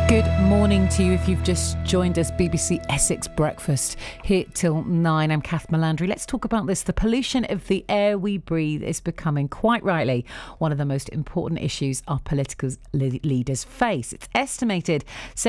Good morning to you if you've just joined us. BBC Essex Breakfast here till 9. I'm Kath Melandri. Let's talk about this. The pollution of the air we breathe is becoming, quite rightly, one of the most important issues our political leaders face. It's estimated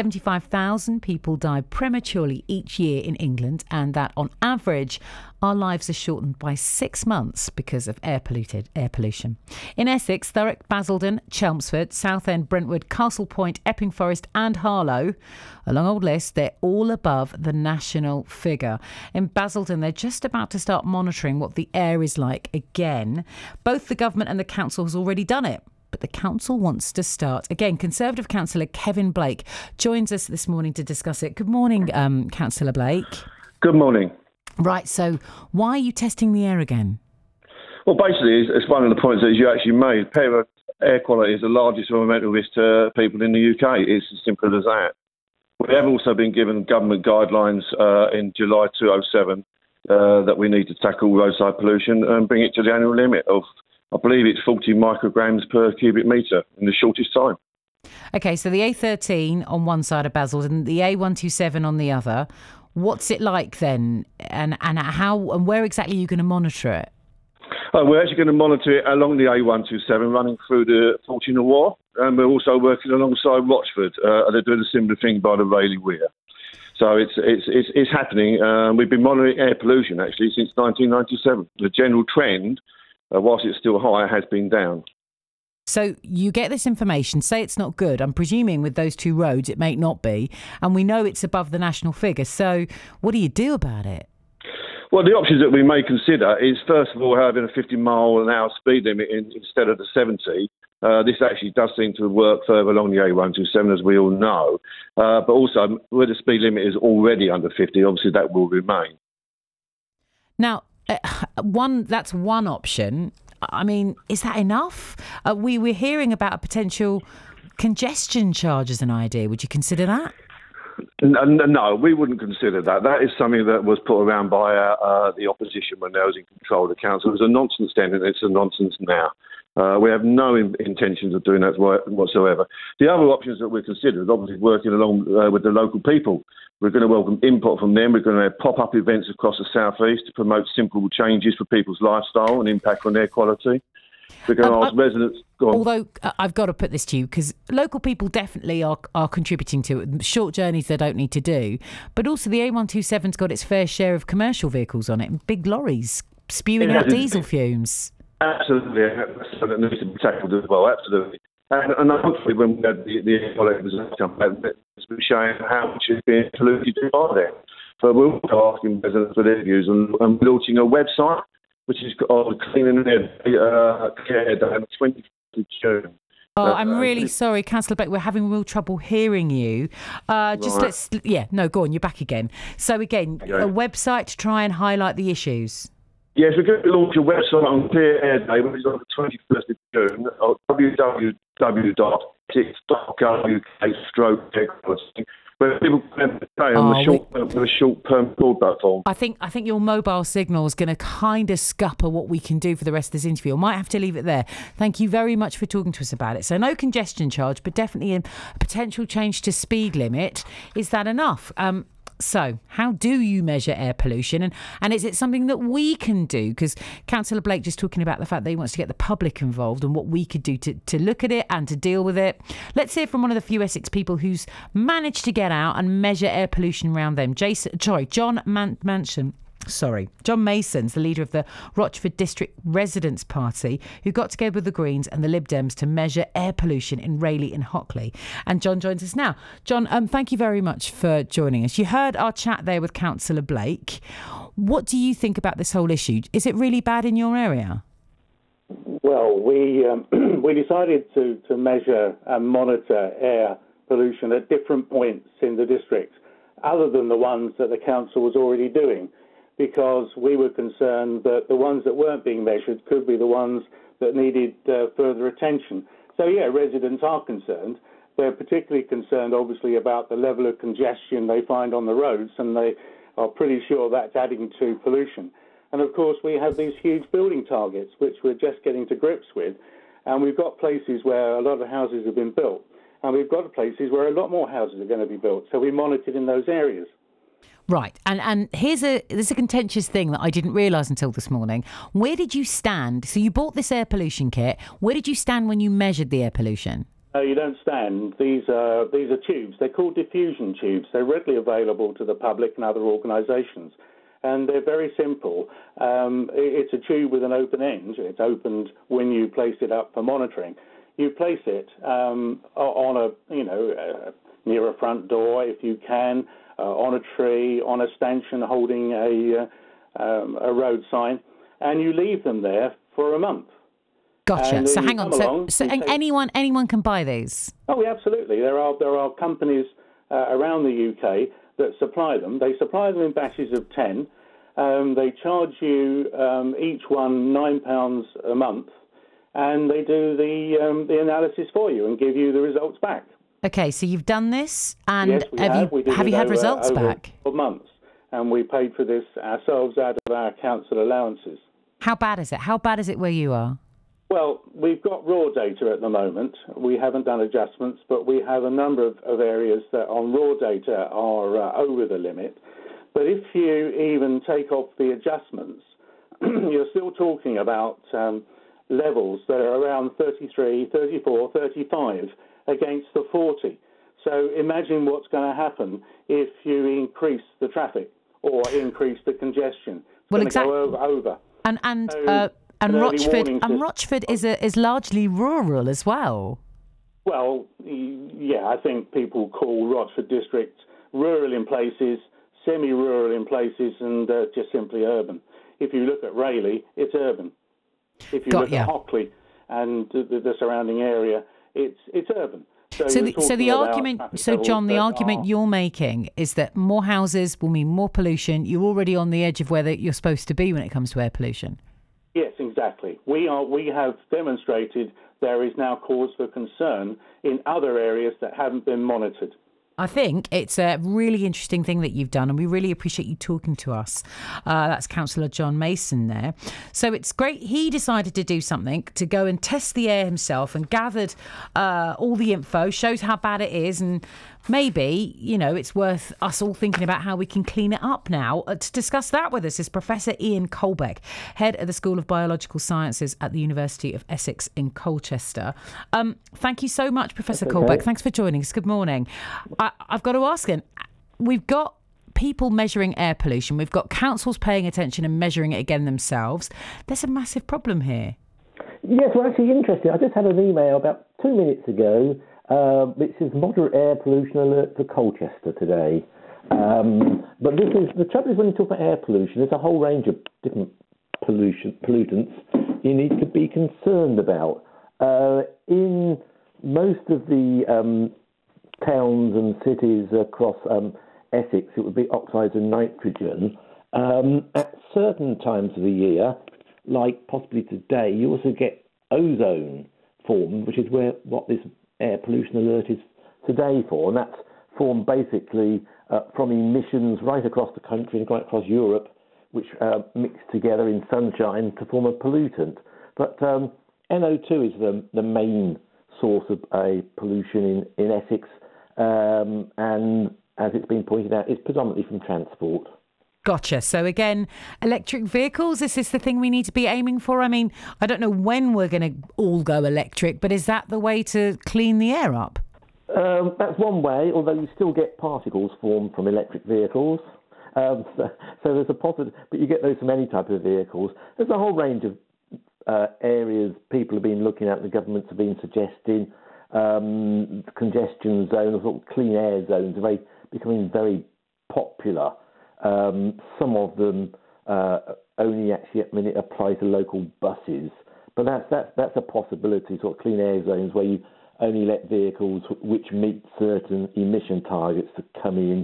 75,000 people die prematurely each year in England, and that on average our lives are shortened by 6 months because of air pollution. In Essex, Thurrock, Basildon, Chelmsford, Southend, Brentwood, Castle Point, Epping Forest and Harlow, a long old list, they're all above the national figure. In Basildon, they're just about to start monitoring what the air is like again. Both the government and the council has already done it, but the council wants to start again. Conservative councillor Kevin Blake joins us this morning to discuss it. Good morning, Councillor Blake. Good morning. Right, so why are you testing the air again? Well, basically, it's one of the points that you actually made. Poor air quality is the largest environmental risk to people in the UK. It's as simple as that. We have also been given government guidelines in July 2007 that we need to tackle roadside pollution and bring it to the annual limit of, I believe it's 40 micrograms per cubic metre in the shortest time. OK, so the A13 on one side of Basildon and the A127 on the other. What's it like then, and how and where exactly are you going to monitor it? We're actually going to monitor it along the A127, running through the Fortuna War, and we're also working alongside Rochford. They're doing a similar thing by the Rayleigh Weir. So it's happening. We've been monitoring air pollution actually since 1997. The general trend, whilst it's still high, has been down. So you get this information, say it's not good. I'm presuming with those two roads it may not be, and we know it's above the national figure. So what do you do about it? Well, the options that we may consider is, first of all, having a 50-mile-an-hour speed limit instead of the 70. This actually does seem to work further along the A127, as we all know. But also, where the speed limit is already under 50, obviously that will remain. Now, that's one option. I mean, is that enough? We're hearing about a potential congestion charge as an idea. Would you consider that? No, we wouldn't consider that. That is something that was put around by the opposition when they was in control of the council. It was a nonsense then, and it's a nonsense now. We have no intentions of doing that whatsoever. The other options that we're considering is obviously working along with the local people. We're going to welcome input from them. We're going to have pop-up events across the South East to promote simple changes for people's lifestyle and impact on air quality. We're going to ask residents... Go on. Although I've got to put this to you, because local people definitely are contributing to it. Short journeys they don't need to do. But also the A127's got its fair share of commercial vehicles on it, big lorries spewing out diesel fumes. Absolutely, that's something that needs to be tackled as well, absolutely. And hopefully when we had the air quality results come back, it's been showing how much is being polluted by there. So we're also asking residents for their views and launching a website, which is called Cleaning Air Day on the 20th of June. Oh, I'm really sorry, Councillor Beck. We're having real trouble hearing you. Go on, you're back again. So again, a website to try and highlight the issues. Yes, we're going to launch a website on Clear Air Day, which is on the 21st of June, at www.essex.co.uk/air where people can pay on the short-term broadband form. I think your mobile signal is going to kind of scupper what we can do for the rest of this interview. I might have to leave it there. Thank you very much for talking to us about it. So no congestion charge, but definitely a potential change to speed limit. Is that enough? So how do you measure air pollution? And is it something that we can do? Because Councillor Blake just talking about the fact that he wants to get the public involved and what we could do to look at it and to deal with it. Let's hear from one of the few Essex people who's managed to get out and measure air pollution around them. John Mason's the leader of the Rochford District Residents' Party, who got together with the Greens and the Lib Dems to measure air pollution in Rayleigh and Hockley. And John joins us now. John, thank you very much for joining us. You heard our chat there with Councillor Blake. What do you think about this whole issue? Is it really bad in your area? Well, we decided to measure and monitor air pollution at different points in the district, other than the ones that the council was already doing, because we were concerned that the ones that weren't being measured could be the ones that needed further attention. So, yeah, residents are concerned. They're particularly concerned, obviously, about the level of congestion they find on the roads, and they are pretty sure that's adding to pollution. And, of course, we have these huge building targets, which we're just getting to grips with, and we've got places where a lot of houses have been built, And we've got places where a lot more houses are going to be built. So we monitored in those areas. Right. And there's a contentious thing that I didn't realise until this morning. Where did you stand? So you bought this air pollution kit. Where did you stand when you measured the air pollution? No, you don't stand. These are tubes. They're called diffusion tubes. They're readily available to the public and other organisations. And they're very simple. It's a tube with an open end. It's opened when you place it up for monitoring. You place it on near a front door if you can, on a tree, on a stanchion holding a road sign, and you leave them there for a month. Gotcha. So hang on. So anyone can buy these? Oh, absolutely. There are companies around the UK that supply them. They supply them in batches of 10. They charge you each one £9 a month, and they do the analysis for you and give you the results back. Okay, so you've done this, and yes, have you had results back? 12 months, and we paid for this ourselves out of our council allowances. How bad is it? How bad is it where you are? Well, we've got raw data at the moment. We haven't done adjustments, but we have a number of areas that on raw data are over the limit. But if you even take off the adjustments, you're still talking about levels that are around 33, 34, 35 against the 40. So imagine what's going to happen if you increase the traffic or increase the congestion. Well, exactly. Go over. And Rochford is largely rural as well. Well, yeah, I think people call Rochford district rural in places, semi-rural in places, and just simply urban. If you look at Rayleigh, it's urban. If you look at Hockley and the surrounding area, it's urban. John, the argument you're making is that more houses will mean more pollution. You're already on the edge of where you're supposed to be when it comes to air pollution. Yes, exactly. We have demonstrated there is now cause for concern in other areas that haven't been monitored. I think it's a really interesting thing that you've done, and we really appreciate you talking to us. That's Councillor John Mason there. So it's great. He decided to do something, to go and test the air himself, and gathered all the info, shows how bad it is, and maybe, it's worth us all thinking about how we can clean it up now. To discuss that with us is Professor Ian Colbeck, Head of the School of Biological Sciences at the University of Essex in Colchester. Thank you so much, Professor Colbeck. Thanks for joining us. Good morning. I've got to ask him, we've got people measuring air pollution. We've got councils paying attention and measuring it again themselves. There's a massive problem here. Yes, well, actually interesting. I just had an email about 2 minutes ago which says moderate air pollution alert for Colchester today. But the trouble is when you talk about air pollution, there's a whole range of different pollutants you need to be concerned about. In most of the towns and cities across Essex, it would be oxides of nitrogen. At certain times of the year, like possibly today, you also get ozone formed, which is what this air pollution alert is today for, and that's formed basically from emissions right across the country and right across Europe, which mix together in sunshine to form a pollutant. But NO2 is the main source of a pollution in Essex, and as it's been pointed out, it's predominantly from transport. Gotcha. So again, electric vehicles, is this the thing we need to be aiming for? I mean, I don't know when we're going to all go electric, but is that the way to clean the air up? That's one way, although you still get particles formed from electric vehicles. So there's a possibility, but you get those from any type of vehicles. There's a whole range of areas people have been looking at, the governments have been suggesting. Congestion zones, or clean air zones, are becoming very popular. Some of them only actually at the minute apply to local buses, but that's a possibility. Sort of clean air zones where you only let vehicles which meet certain emission targets to come in.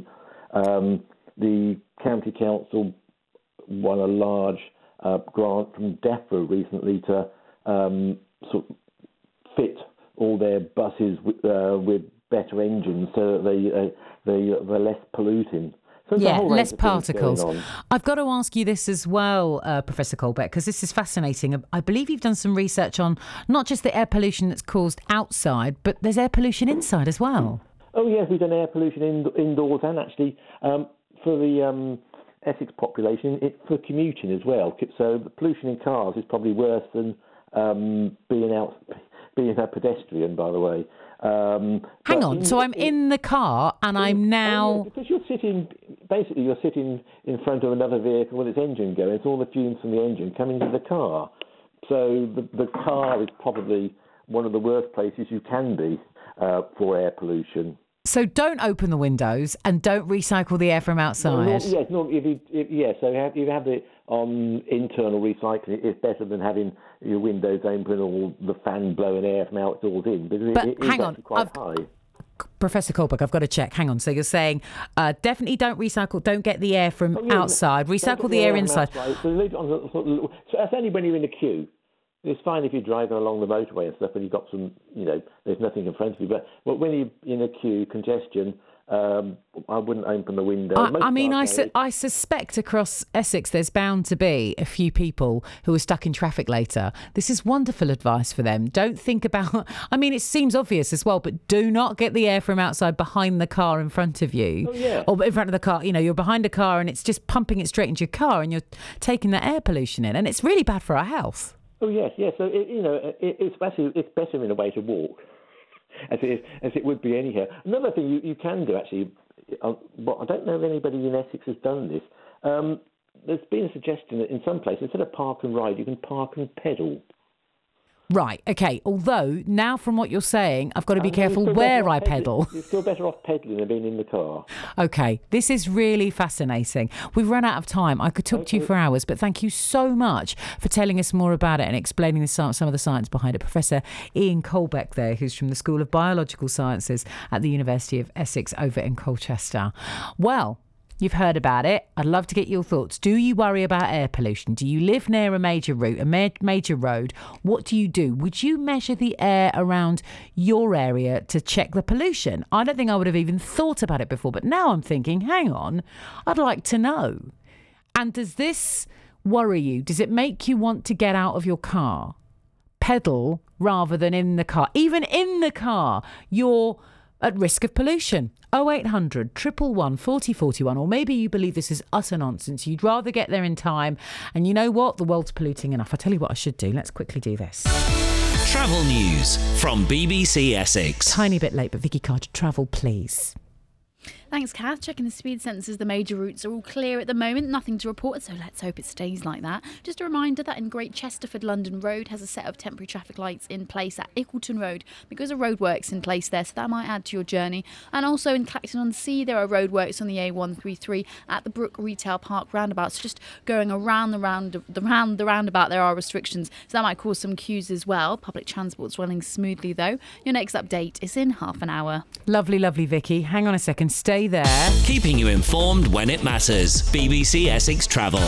The county council won a large grant from DEFRA recently to sort of fit all their buses with better engines so that they're less polluting. So there's a whole range less of things particles. going on. I've got to ask you this as well, Professor Colbeck, because this is fascinating. I believe you've done some research on not just the air pollution that's caused outside, but there's air pollution inside as well. Oh, yes, we've done air pollution indoors and actually for the Essex population, for commuting as well. So the pollution in cars is probably worse than being a pedestrian, by the way. Hang on, so I'm in the car and I'm now... Oh, yeah, because you're sitting in front of another vehicle with its engine going. It's all the fumes from the engine coming to the car. So the car is probably one of the worst places you can be for air pollution. So don't open the windows and don't recycle the air from outside. So you have it on internal recycling. It's better than having your windows open or the fan blowing air from outdoors in. But it hang is on, quite high. Professor Colbeck, I've got to check. Hang on. So you're saying definitely don't recycle, don't get the air from outside, recycle the air inside. So that's only when you're in a queue. It's fine if you're driving along the motorway and stuff and you've got some, there's nothing in front of you. But when you're in a queue, congestion, I wouldn't open the window. I suspect across Essex there's bound to be a few people who are stuck in traffic later. This is wonderful advice for them. Don't think about... it seems obvious as well, but do not get the air from outside behind the car in front of you. Oh, yeah. Or in front of the car. You're behind a car and it's just pumping it straight into your car and you're taking the air pollution in. And it's really bad for our health. Oh, yes. So, it's better in a way to walk, as it would be anyhow. Another thing you can do, actually, I don't know if anybody in Essex has done this. There's been a suggestion that in some places, instead of park and ride, you can park and pedal. Right, okay. Although, now from what you're saying, I've got to be careful where I pedal. You're still better off pedalling than being in the car. Okay, this is really fascinating. We've run out of time. I could talk to you for hours, but thank you so much for telling us more about it and explaining some of the science behind it. Professor Ian Colbeck there, who's from the School of Biological Sciences at the University of Essex over in Colchester. Well, you've heard about it. I'd love to get your thoughts. Do you worry about air pollution? Do you live near a major route, a major road? What do you do? Would you measure the air around your area to check the pollution? I don't think I would have even thought about it before, but now I'm thinking, hang on, I'd like to know. And does this worry you? Does it make you want to get out of your car? Pedal rather than in the car. Even in the car, you're at risk of pollution. 0800 111 4041, or maybe you believe this is utter nonsense. You'd rather get there in time, and you know what? The world's polluting enough. I'll tell you what I should do. Let's quickly do this. Travel news from BBC Essex. Tiny bit late, but Vicky Carter, travel, please. Thanks, Kath. Checking the speed sensors, the major routes are all clear at the moment. Nothing to report, so let's hope it stays like that. Just a reminder that in Great Chesterford, London Road has a set of temporary traffic lights in place at Ickleton Road because of roadworks in place there, so that might add to your journey. And also in Clacton-on-Sea, there are roadworks on the A133 at the Brook Retail Park roundabout. So just going around the roundabout, there are restrictions, so that might cause some queues as well. Public transport's running smoothly though. Your next update is in half an hour. Lovely, lovely, Vicky. Hang on a second. Stay there. Keeping you informed when it matters. BBC Essex Travel.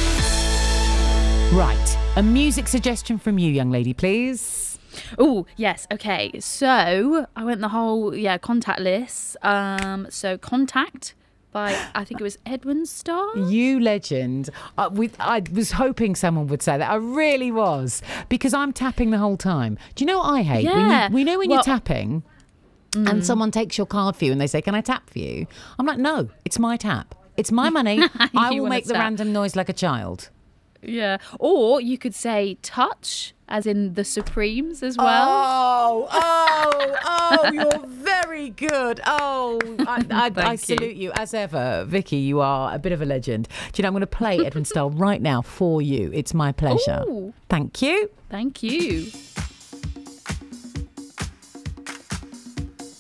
Right. A music suggestion from you, young lady, please. Oh, yes. Okay. So I went the whole, contact list. So Contact by, I think it was Edwin Starr. You legend. I was hoping someone would say that. I really was. Because I'm tapping the whole time. Do you know what I hate? Yeah. We know when you're tapping and someone takes your card for you and they say, can I tap for you? I'm like, no, it's my tap. It's my money. I will make the random noise like a child. Yeah. Or you could say touch, as in the Supremes as well. Oh, you're very good. Oh, I salute you as ever. Vicky, you are a bit of a legend. Do you know, I'm going to play Edwin Starr right now for you. It's my pleasure. Ooh. Thank you. Thank you.